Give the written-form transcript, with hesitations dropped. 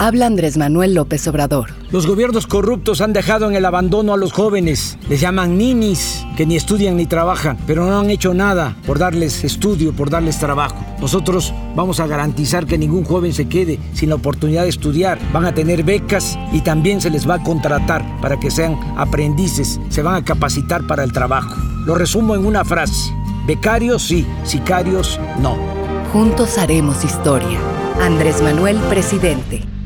Habla Andrés Manuel López Obrador. Los gobiernos corruptos han dejado en el abandono a los jóvenes. Les llaman ninis, que ni estudian ni trabajan, pero no han hecho nada por darles estudio, por darles trabajo. Nosotros vamos a garantizar que ningún joven se quede sin la oportunidad de estudiar. Van a tener becas y también se les va a contratar para que sean aprendices. Se van a capacitar para el trabajo. Lo resumo en una frase: becarios sí, sicarios no. Juntos haremos historia. Andrés Manuel, presidente.